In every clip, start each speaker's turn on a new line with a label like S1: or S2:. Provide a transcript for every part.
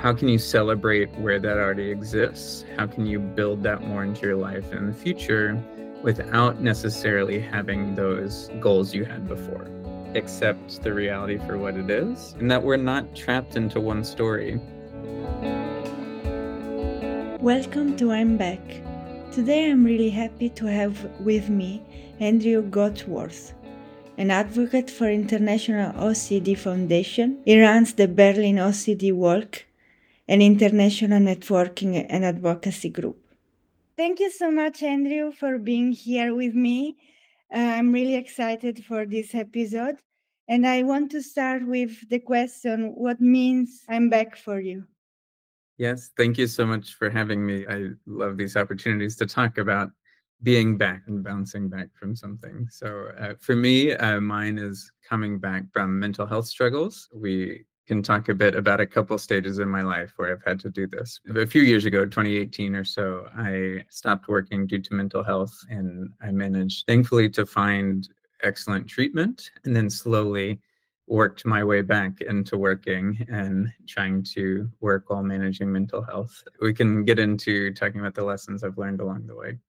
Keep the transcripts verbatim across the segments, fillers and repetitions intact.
S1: how can you celebrate where that already exists? How can you build that more into your life in the future without necessarily having those goals you had before? Accept the reality for what it is, and that we're not trapped into one story.
S2: Welcome to I'm Back. Today I'm really happy to have with me Andrew Gottworth, an advocate for International O C D Foundation. He runs the Berlin O C D Walk, an international networking and advocacy group. Thank you so much, Andrew, for being here with me. Uh, I'm really excited for this episode. And I want to start with the question, what means I'm back for you?
S1: Yes, thank you so much for having me. I love these opportunities to talk about being back and bouncing back from something. So uh, for me, uh, mine is coming back from mental health struggles. We can talk a bit about a couple stages in my life where I've had to do this. A few years ago, twenty eighteen or so, I stopped working due to mental health, and I managed, thankfully, to find excellent treatment, and then slowly worked my way back into working and trying to work while managing mental health. We can get into talking about the lessons I've learned along the way.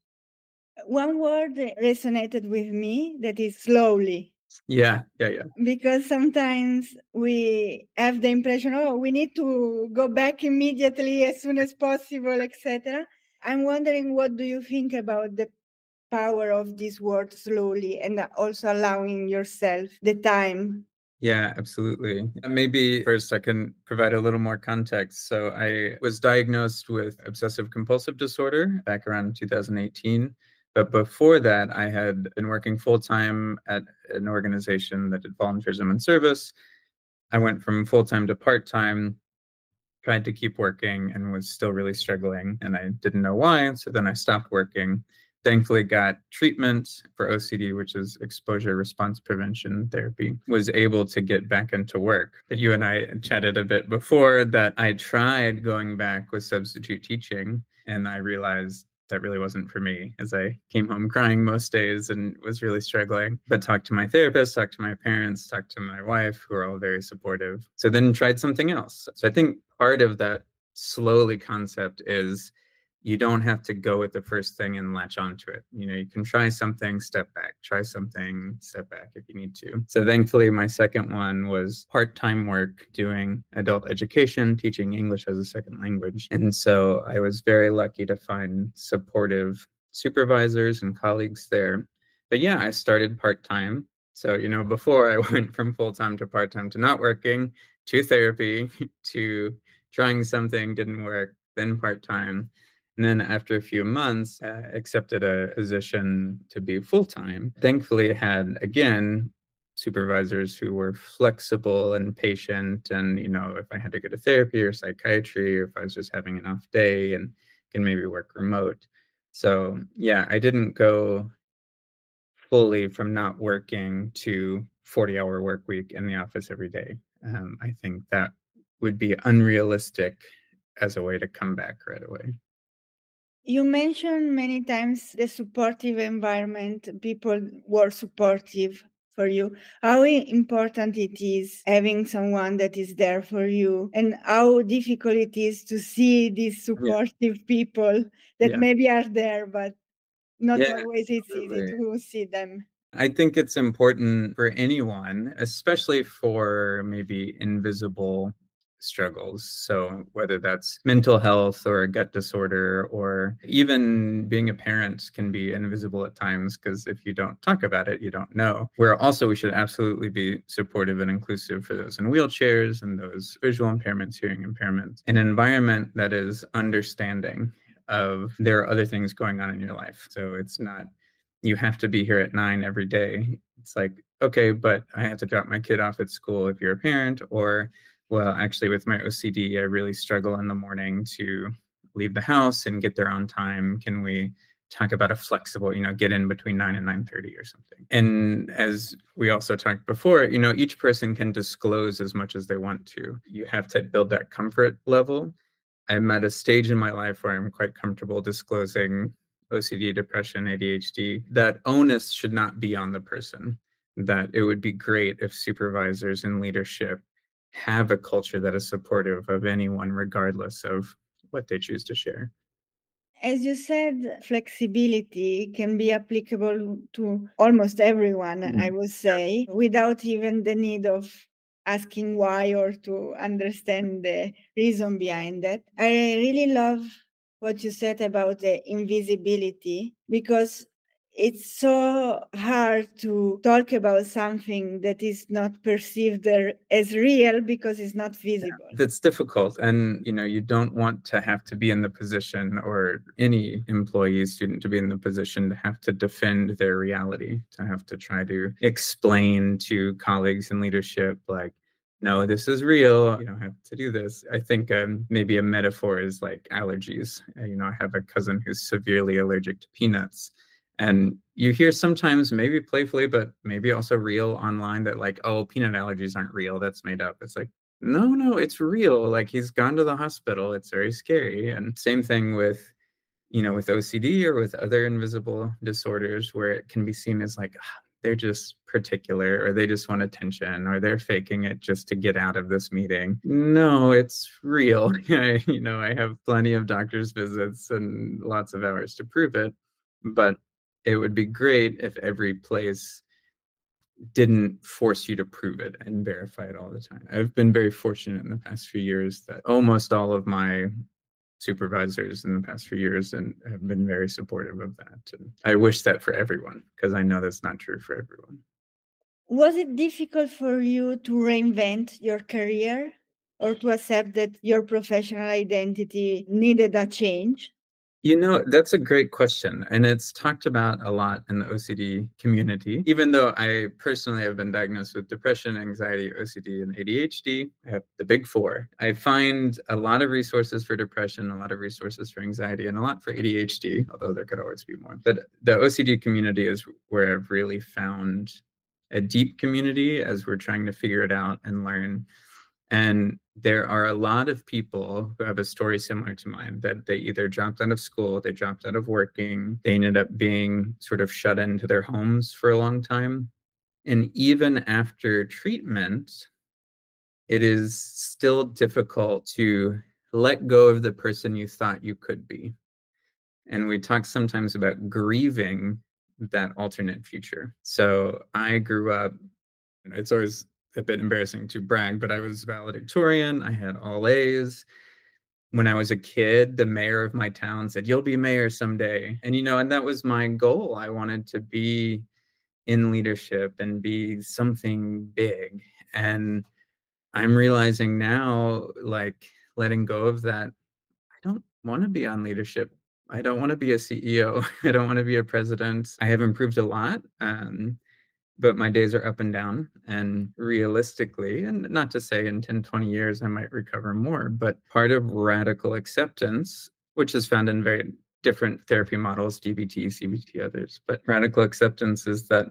S2: One word resonated with me, that is slowly.
S1: Yeah, yeah, yeah.
S2: Because sometimes we have the impression, oh, we need to go back immediately as soon as possible, et cetera. I'm wondering, what do you think about the power of this word slowly, and also allowing yourself the time?
S1: Yeah, absolutely. Maybe first I can provide a little more context. So I was diagnosed with obsessive compulsive disorder back around two thousand eighteen. But before that, I had been working full-time at an organization that did volunteerism and service. I went from full-time to part-time, tried to keep working, and was still really struggling, and I didn't know why. So then I stopped working. Thankfully got treatment for O C D, which is exposure response prevention therapy, was able to get back into work. You and I chatted a bit before that I tried going back with substitute teaching, and I realized that really wasn't for me, as I came home crying most days and was really struggling. But talked to my therapist, talked to my parents, talked to my wife, who are all very supportive. So then tried something else. So I think part of that slowly concept is you don't have to go with the first thing and latch onto it. You know, you can try something, step back, try something, step back if you need to. So thankfully, my second one was part-time work doing adult education, teaching English as a second language. And so I was very lucky to find supportive supervisors and colleagues there. But yeah, I started part-time. So, you know, before I went from full-time to part-time to not working, to therapy, to trying something, didn't work, then part-time. And then after a few months, uh, accepted a position to be full-time. Thankfully, had, again, supervisors who were flexible and patient. And, you know, if I had to go to therapy or psychiatry, or if I was just having an off day and can maybe work remote. So, yeah, I didn't go fully from not working to forty-hour work week in the office every day. Um, I think that would be unrealistic as a way to come back right away.
S2: You mentioned many times the supportive environment, people were supportive for you. How important it is having someone that is there for you, and how difficult it is to see these supportive yeah. people that yeah. maybe are there, but not yeah, always it's easy to see them.
S1: I think it's important for anyone, especially for maybe invisible struggles. So whether that's mental health or a gut disorder, or even being a parent can be invisible at times, because if you don't talk about it, you don't know. Where also we should absolutely be supportive and inclusive for those in wheelchairs and those visual impairments, hearing impairments, an environment that is understanding of there are other things going on in your life. So it's not, you have to be here at nine every day. It's like, okay, but I have to drop my kid off at school if you're a parent, or, well, actually with my O C D, I really struggle in the morning to leave the house and get there on time. Can we talk about a flexible, you know, get in between nine and nine thirty or something? And as we also talked before, you know, each person can disclose as much as they want to. You have to build that comfort level. I'm at a stage in my life where I'm quite comfortable disclosing O C D, depression, A D H D. That onus should not be on the person. That it would be great if supervisors and leadership have a culture that is supportive of anyone, regardless of what they choose to share.
S2: As you said, flexibility can be applicable to almost everyone, mm-hmm. I would say, without even the need of asking why or to understand the reason behind that. I really love what you said about the invisibility, because it's so hard to talk about something that is not perceived as real because it's not visible.
S1: Yeah, that's difficult. And, you know, you don't want to have to be in the position, or any employee, student to be in the position to have to defend their reality, to have to try to explain to colleagues in leadership, like, no, this is real. You don't have to do this. I think um, maybe a metaphor is like allergies. You know, I have a cousin who's severely allergic to peanuts. And you hear sometimes, maybe playfully, but maybe also real online, that like, oh, peanut allergies aren't real. That's made up. It's like, no, no, it's real. Like, he's gone to the hospital. It's very scary. And same thing with, you know, with O C D or with other invisible disorders, where it can be seen as like, they're just particular, or they just want attention, or they're faking it just to get out of this meeting. No, it's real. You know, I have plenty of doctor's visits and lots of hours to prove it. But it would be great if every place didn't force you to prove it and verify it all the time. I've been very fortunate in the past few years that almost all of my supervisors in the past few years and have been very supportive of that. And I wish that for everyone, because I know that's not true for everyone.
S2: Was it difficult for you to reinvent your career, or to accept that your professional identity needed a change?
S1: You know, that's a great question. And it's talked about a lot in the O C D community. Even though I personally have been diagnosed with depression, anxiety, O C D, and A D H D, I have the big four. I find a lot of resources for depression, a lot of resources for anxiety, and a lot for A D H D, although there could always be more. But the O C D community is where I've really found a deep community as we're trying to figure it out and learn. And there are a lot of people who have a story similar to mine, that they either dropped out of school, they dropped out of working, they ended up being sort of shut into their homes for a long time. And even after treatment, it is still difficult to let go of the person you thought you could be. And we talk sometimes about grieving that alternate future. So I grew up, it's always a bit embarrassing to brag, but I was valedictorian. I had all A's. When I was a kid, the mayor of my town said, "You'll be mayor someday." And, you know, and that was my goal. I wanted to be in leadership and be something big. And I'm realizing now, like, letting go of that, I don't want to be on leadership. I don't want to be a C E O. I don't want to be a president. I have improved a lot. Um, But my days are up and down, and realistically, and not to say in ten, twenty years I might recover more, but part of radical acceptance, which is found in very different therapy models, D B T, C B T, others, but radical acceptance is that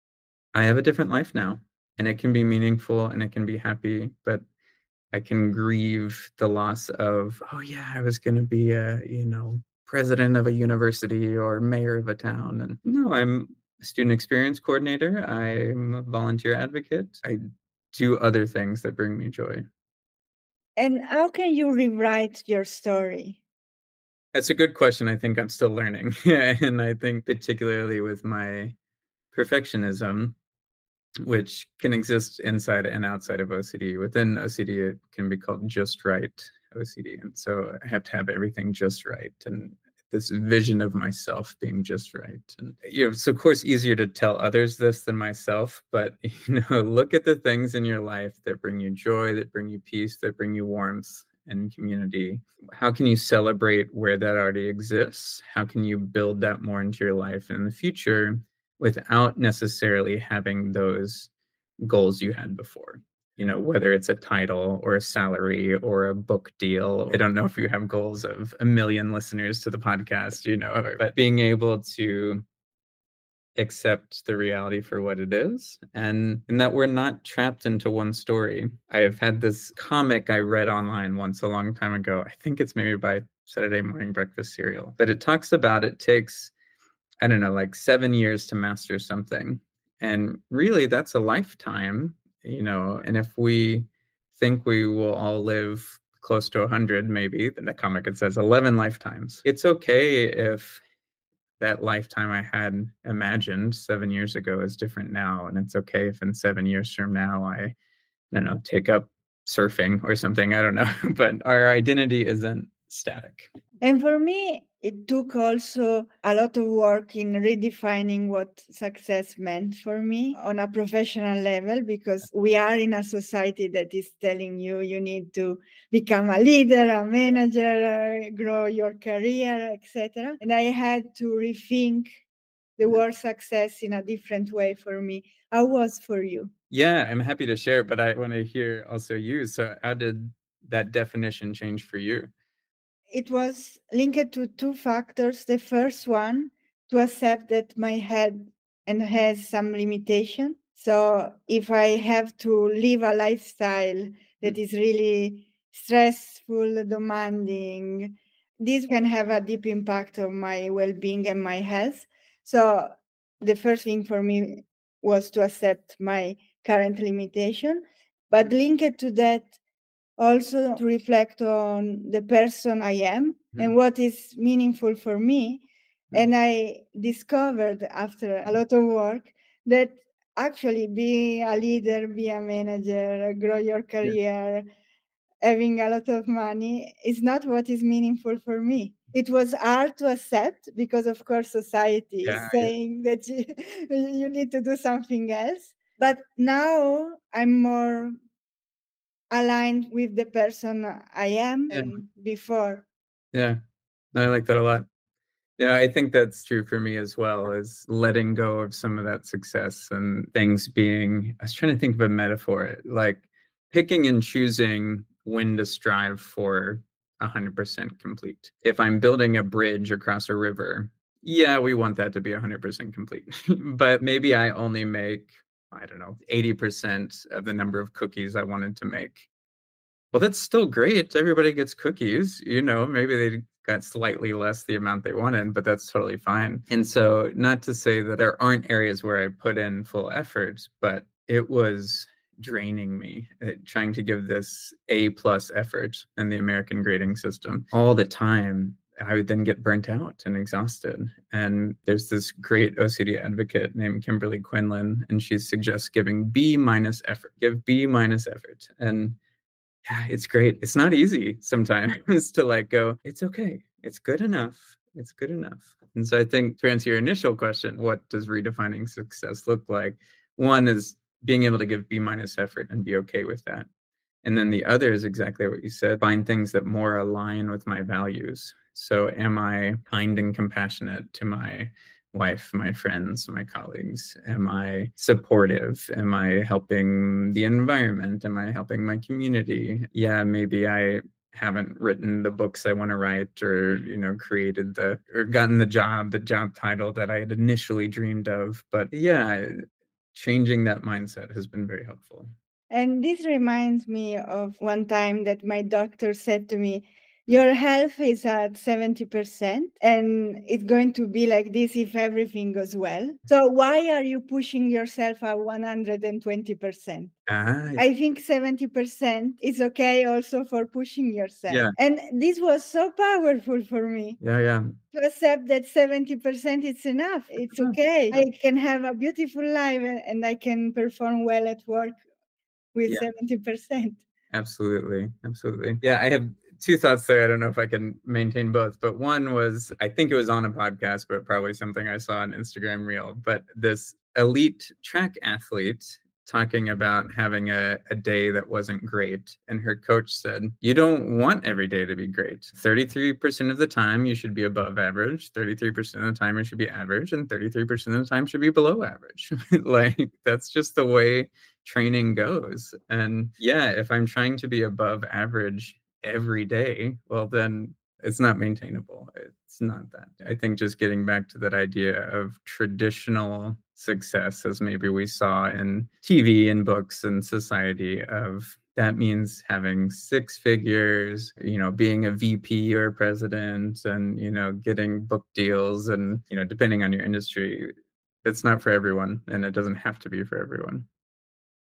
S1: I have a different life now, and it can be meaningful and it can be happy, but I can grieve the loss of, oh yeah, I was going to be a, you know, president of a university or mayor of a town. And no, I'm student experience coordinator. I'm a volunteer advocate. I do other things that bring me joy.
S2: And how can you rewrite your story?
S1: That's a good question. I think I'm still learning. Yeah, and I think particularly with my perfectionism, which can exist inside and outside of O C D. Within O C D, it can be called just right O C D. And so I have to have everything just right. And this vision of myself being just right. And, you know, it's of course easier to tell others this than myself, but, you know, look at the things in your life that bring you joy, that bring you peace, that bring you warmth and community. How can you celebrate where that already exists? How can you build that more into your life in the future without necessarily having those goals you had before? You know, whether it's a title or a salary or a book deal. I don't know if you have goals of a million listeners to the podcast, you know, but being able to accept the reality for what it is, and, and that we're not trapped into one story. I have had this comic I read online once a long time ago. I think it's maybe by Saturday Morning Breakfast Cereal, but it talks about it takes, I don't know, like seven years to master something. And really, that's a lifetime. You know, and if we think we will all live close to one hundred, maybe. In the comic, it says eleven lifetimes. It's okay if that lifetime I had imagined seven years ago is different now. And it's okay if in seven years from now, I, I don't know, take up surfing or something. I don't know. But our identity isn't static.
S2: And for me, it took also a lot of work in redefining what success meant for me on a professional level, because we are in a society that is telling you you need to become a leader, a manager, uh, grow your career, et cetera. And I had to rethink the word success in a different way for me. How was for you?
S1: Yeah, I'm happy to share, but I want to hear also you. So how did that definition change for you?
S2: It was linked to two factors. The first one, to accept that my head and has some limitation. So if I have to live a lifestyle that is really stressful, demanding, this can have a deep impact on my well-being and my health. So the first thing for me was to accept my current limitation, but linked to that, also to reflect on the person I am mm-hmm. and what is meaningful for me. Mm-hmm. And I discovered after a lot of work that actually be a leader, be a manager, grow your career, yeah. having a lot of money is not what is meaningful for me. It was hard to accept because, of course, society yeah, is saying yeah. that you, you need to do something else. But now I'm more aligned with the person I am yeah. and before.
S1: Yeah, I like that a lot. Yeah, I think that's true for me as well, is letting go of some of that success and things being, I was trying to think of a metaphor, like picking and choosing when to strive for one hundred percent complete. If I'm building a bridge across a river, yeah, we want that to be one hundred percent complete. But maybe I only make, I don't know, eighty percent of the number of cookies I wanted to make. Well, that's still great. Everybody gets cookies, you know, maybe they got slightly less the amount they wanted, but that's totally fine. And so not to say that there aren't areas where I put in full effort, but it was draining me, uh, trying to give this A plus effort in the American grading system all the time. I would then get burnt out and exhausted. And there's this great O C D advocate named Kimberly Quinlan, and she suggests giving B minus effort, give B minus effort. And yeah, it's great. It's not easy sometimes to like go, it's okay. It's good enough. It's good enough. And so I think to answer your initial question, what does redefining success look like? One is being able to give B minus effort and be okay with that. And then the other is exactly what you said, find things that more align with my values. So am I kind and compassionate to my wife, my friends, my colleagues? Am I supportive? Am I helping the environment? Am I helping my community? Yeah, maybe I haven't written the books I want to write, or, you know, created the, or gotten the job, the job title that I had initially dreamed of. But yeah, changing that mindset has been very helpful.
S2: And this reminds me of one time that my doctor said to me, your health is at seventy percent and it's going to be like this if everything goes well. So why are you pushing yourself at one hundred twenty percent? Ah, I think seventy percent is okay also for pushing yourself. Yeah. And this was so powerful for me.
S1: Yeah, yeah.
S2: To accept that seventy percent is enough. It's okay. I can have a beautiful life and I can perform well at work with yeah. seventy percent.
S1: Absolutely. Absolutely. Yeah, I have two thoughts there. I don't know if I can maintain both, but one was, I think it was on a podcast, but probably something I saw on Instagram Reel, but this elite track athlete talking about having a, a day that wasn't great. And her coach said, you don't want every day to be great. thirty-three percent of the time you should be above average, thirty-three percent of the time you should be average, and thirty-three percent of the time should be below average. Like, that's just the way training goes. And yeah, if I'm trying to be above average every day, well, then it's not maintainable. It's not that. I think just getting back to that idea of traditional success, as maybe we saw in T V and books and society, of that means having six figures, you know, being a V P or president, and, you know, getting book deals, and, you know, depending on your industry, it's not for everyone, and it doesn't have to be for everyone.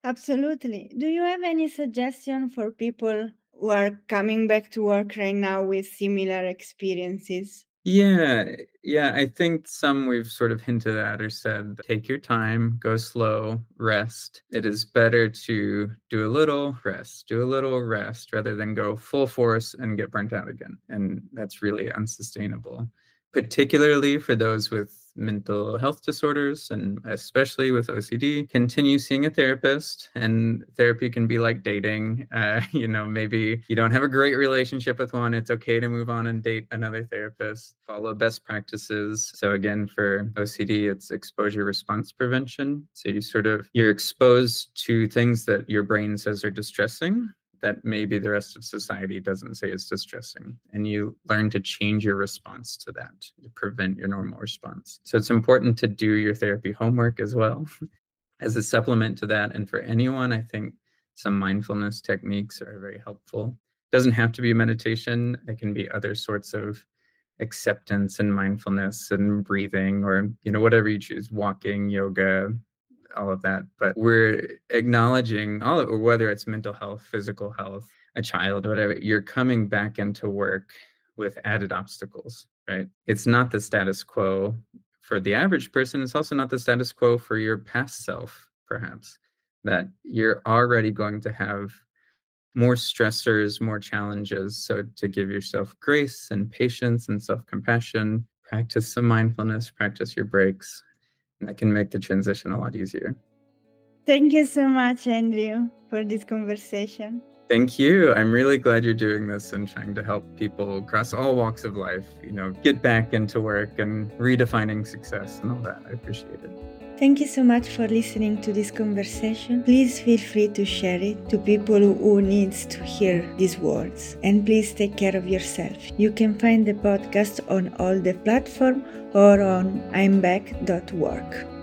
S2: Absolutely. Do you have any suggestion for people who are coming back to work right now with similar experiences?
S1: Yeah, yeah, I think some we've sort of hinted at or said, take your time, go slow, rest. It is better to do a little rest, do a little rest rather than go full force and get burnt out again. And that's really unsustainable, particularly for those with mental health disorders and especially with O C D. Continue seeing a therapist, and therapy can be like dating. Uh, you know, maybe you don't have a great relationship with one. It's okay to move on and date another therapist. Follow best practices. So again, for O C D, it's exposure response prevention. So you sort of, you're exposed to things that your brain says are distressing that maybe the rest of society doesn't say is distressing. And you learn to change your response to that, to prevent your normal response. So it's important to do your therapy homework as well as a supplement to that. And for anyone, I think some mindfulness techniques are very helpful. It doesn't have to be meditation. It can be other sorts of acceptance and mindfulness and breathing, or, you know, whatever you choose, walking, yoga, all of that. But we're acknowledging all of, whether it's mental health, physical health, a child, whatever, you're coming back into work with added obstacles, right? It's not the status quo for the average person. It's also not the status quo for your past self, perhaps, that you're already going to have more stressors, more challenges. So to give yourself grace and patience and self-compassion, practice some mindfulness, practice your breaks. And that can make the transition a lot easier.
S2: Thank you so much, Andrew, for this conversation.
S1: Thank you. I'm really glad you're doing this and trying to help people across all walks of life, you know, get back into work and redefining success and all that. I appreciate it.
S2: Thank you so much for listening to this conversation. Please feel free to share it to people who needs to hear these words. And please take care of yourself. You can find the podcast on all the platforms or on I'm back dot work.